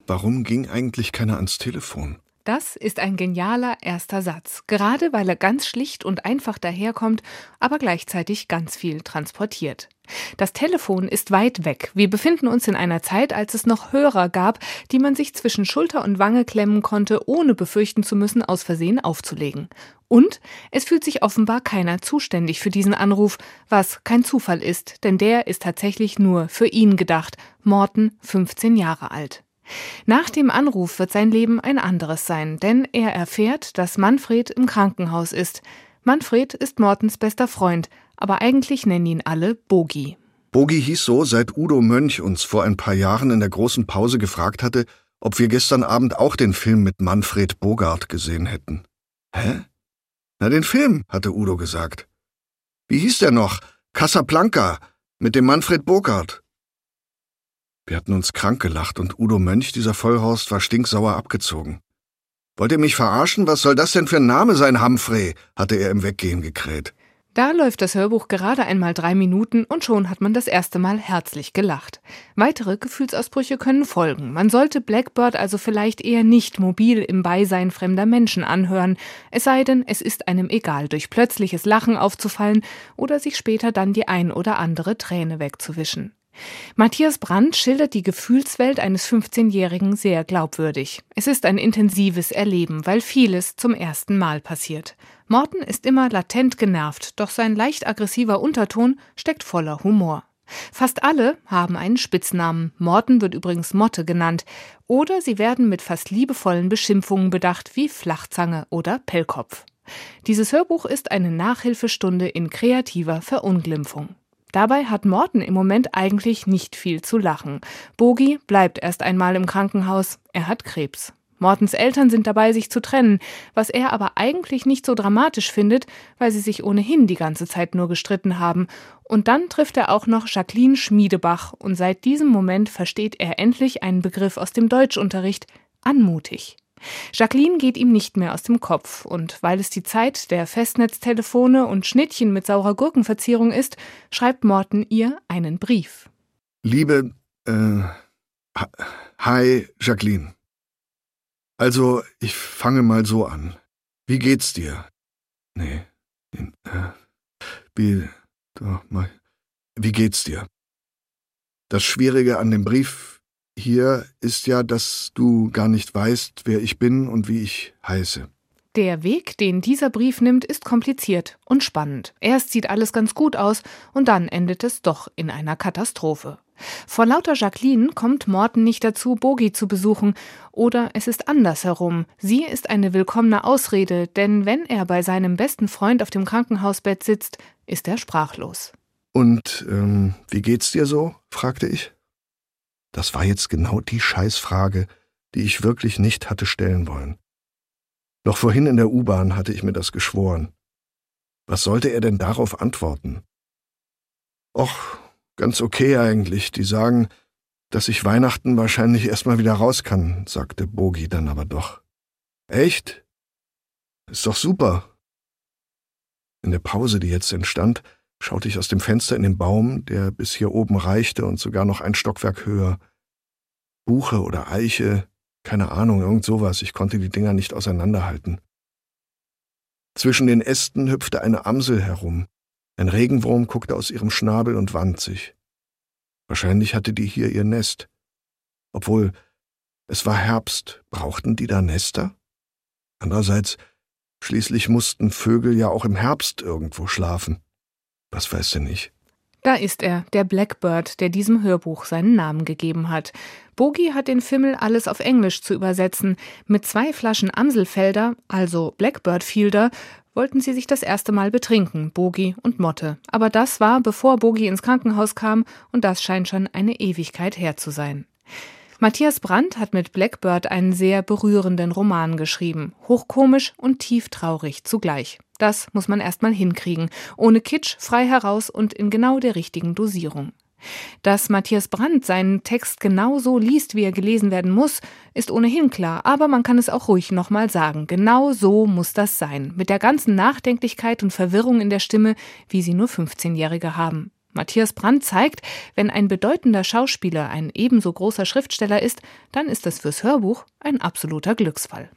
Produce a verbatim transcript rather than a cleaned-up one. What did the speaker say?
Warum ging eigentlich keiner ans Telefon? Das ist ein genialer erster Satz, gerade weil er ganz schlicht und einfach daherkommt, aber gleichzeitig ganz viel transportiert. Das Telefon ist weit weg. Wir befinden uns in einer Zeit, als es noch Hörer gab, die man sich zwischen Schulter und Wange klemmen konnte, ohne befürchten zu müssen, aus Versehen aufzulegen. Und es fühlt sich offenbar keiner zuständig für diesen Anruf, was kein Zufall ist, denn der ist tatsächlich nur für ihn gedacht. Morten, fünfzehn Jahre alt. Nach dem Anruf wird sein Leben ein anderes sein, denn er erfährt, dass Manfred im Krankenhaus ist. Manfred ist Mortens bester Freund, aber eigentlich nennen ihn alle Bogi. Bogi hieß so, seit Udo Mönch uns vor ein paar Jahren in der großen Pause gefragt hatte, ob wir gestern Abend auch den Film mit Manfred Bogart gesehen hätten. Hä? Na, den Film, hatte Udo gesagt. Wie hieß der noch? Casablanca, mit dem Manfred Bogart. Wir hatten uns krank gelacht und Udo Mönch, dieser Vollhorst, war stinksauer abgezogen. Wollt ihr mich verarschen? Was soll das denn für ein Name sein, Humphrey? Hatte er im Weggehen gekräht. Da läuft das Hörbuch gerade einmal drei Minuten und schon hat man das erste Mal herzlich gelacht. Weitere Gefühlsausbrüche können folgen. Man sollte Blackbird also vielleicht eher nicht mobil im Beisein fremder Menschen anhören, es sei denn, es ist einem egal, durch plötzliches Lachen aufzufallen oder sich später dann die ein oder andere Träne wegzuwischen. Matthias Brandt schildert die Gefühlswelt eines fünfzehnjährigen sehr glaubwürdig. Es ist ein intensives Erleben, weil vieles zum ersten Mal passiert. Morten ist immer latent genervt, doch sein leicht aggressiver Unterton steckt voller Humor. Fast alle haben einen Spitznamen. Morten wird übrigens Motte genannt. Oder sie werden mit fast liebevollen Beschimpfungen bedacht wie Flachzange oder Pellkopf. Dieses Hörbuch ist eine Nachhilfestunde in kreativer Verunglimpfung. Dabei hat Morten im Moment eigentlich nicht viel zu lachen. Bogi bleibt erst einmal im Krankenhaus. Er hat Krebs. Mortens Eltern sind dabei, sich zu trennen, was er aber eigentlich nicht so dramatisch findet, weil sie sich ohnehin die ganze Zeit nur gestritten haben. Und dann trifft er auch noch Jacqueline Schmiedebach und seit diesem Moment versteht er endlich einen Begriff aus dem Deutschunterricht: anmutig. Jacqueline geht ihm nicht mehr aus dem Kopf und weil es die Zeit der Festnetztelefone und Schnittchen mit saurer Gurkenverzierung ist, schreibt Morten ihr einen Brief. Liebe, äh, hi Jacqueline. Also, ich fange mal so an. Wie geht's dir? Nee, äh, wie, doch, mal, wie geht's dir? Das Schwierige an dem Brief hier ist ja, dass du gar nicht weißt, wer ich bin und wie ich heiße. Der Weg, den dieser Brief nimmt, ist kompliziert und spannend. Erst sieht alles ganz gut aus und dann endet es doch in einer Katastrophe. Vor lauter Jacqueline kommt Morten nicht dazu, Bogi zu besuchen. Oder es ist andersherum. Sie ist eine willkommene Ausrede, denn wenn er bei seinem besten Freund auf dem Krankenhausbett sitzt, ist er sprachlos. Und ähm, wie geht's dir so? Fragte ich. Das war jetzt genau die Scheißfrage, die ich wirklich nicht hatte stellen wollen. Noch vorhin in der U-Bahn hatte ich mir das geschworen. Was sollte er denn darauf antworten? Och, ganz okay eigentlich. Die sagen, dass ich Weihnachten wahrscheinlich erstmal wieder raus kann, sagte Bogi dann aber doch. Echt? Ist doch super. In der Pause, die jetzt entstand, schaute ich aus dem Fenster in den Baum, der bis hier oben reichte und sogar noch ein Stockwerk höher. Buche oder Eiche, keine Ahnung, irgend sowas, ich konnte die Dinger nicht auseinanderhalten. Zwischen den Ästen hüpfte eine Amsel herum. Ein Regenwurm guckte aus ihrem Schnabel und wand sich. Wahrscheinlich hatte die hier ihr Nest. Obwohl, es war Herbst, brauchten die da Nester? Andererseits, schließlich mussten Vögel ja auch im Herbst irgendwo schlafen. Was weiß denn ich? Da ist er, der Blackbird, der diesem Hörbuch seinen Namen gegeben hat. Bogi hat den Fimmel, alles auf Englisch zu übersetzen. Mit zwei Flaschen Amselfelder, also Blackbird-Fielder, wollten sie sich das erste Mal betrinken, Bogi und Motte. Aber das war, bevor Bogi ins Krankenhaus kam, und das scheint schon eine Ewigkeit her zu sein. Matthias Brandt hat mit Blackbird einen sehr berührenden Roman geschrieben. Hochkomisch und tieftraurig zugleich. Das muss man erstmal hinkriegen. Ohne Kitsch, frei heraus und in genau der richtigen Dosierung. Dass Matthias Brandt seinen Text genau so liest, wie er gelesen werden muss, ist ohnehin klar. Aber man kann es auch ruhig nochmal sagen. Genau so muss das sein. Mit der ganzen Nachdenklichkeit und Verwirrung in der Stimme, wie sie nur fünfzehnjährige haben. Matthias Brandt zeigt, wenn ein bedeutender Schauspieler ein ebenso großer Schriftsteller ist, dann ist das fürs Hörbuch ein absoluter Glücksfall.